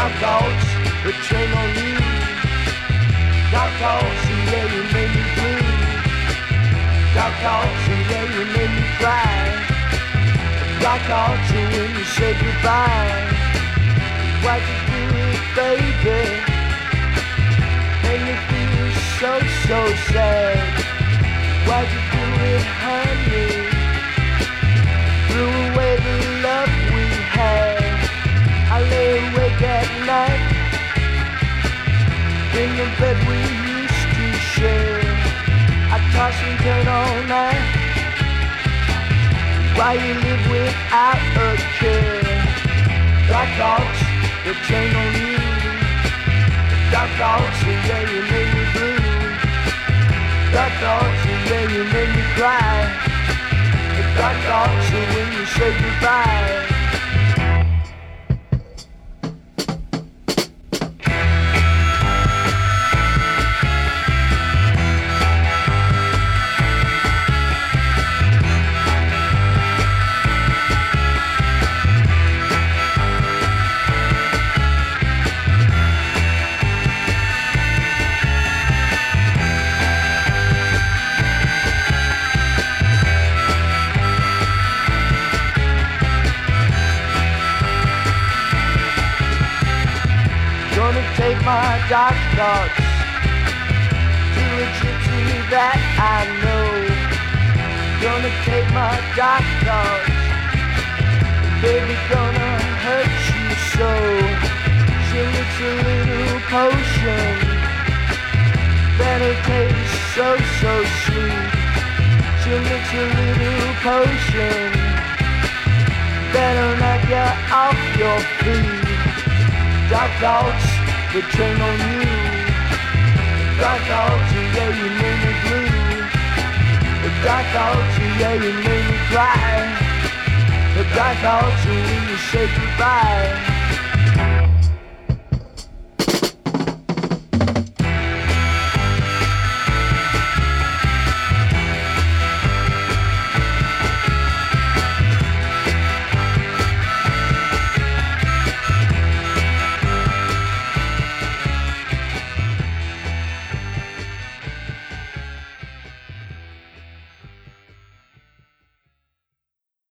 Dark thoughts, the train on you. Dark thoughts, yeah, you made me blue. Dark thoughts, yeah, you made me cry. Dark thoughts, when you said goodbye. Why'd you do it, baby? Made me feel so, so sad. Why'd you do it, honey? Threw away the love we had. I lay awake at night in the bed we used to share. I toss and turn all night while you live without a care. Dark thoughts, the chain on you. Dark thoughts, yeah, you made me blue. Dark thoughts, yeah, you made me cry. The dark thoughts, when you say goodbye. Gonna take my dark thoughts to a gypsy that I know. Gonna take my dark thoughts, baby, gonna hurt you so. She makes a little potion that'll taste so, so sweet. She makes a little potion that'll knock you off your feet. Dark thoughts, the train on you. Dark thoughts, yeah, you made me blue. The dark thoughts, yeah, you made me cry. The dark thoughts, when you say goodbye.